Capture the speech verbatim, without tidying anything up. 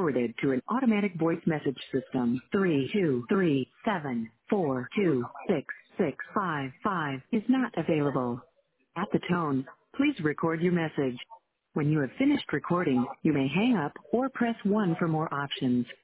forwarded to an automatic voice message system. Three two three seven four two six six five five is not available. At the tone, please record your message. When you have finished recording, you may hang up or press one for more options.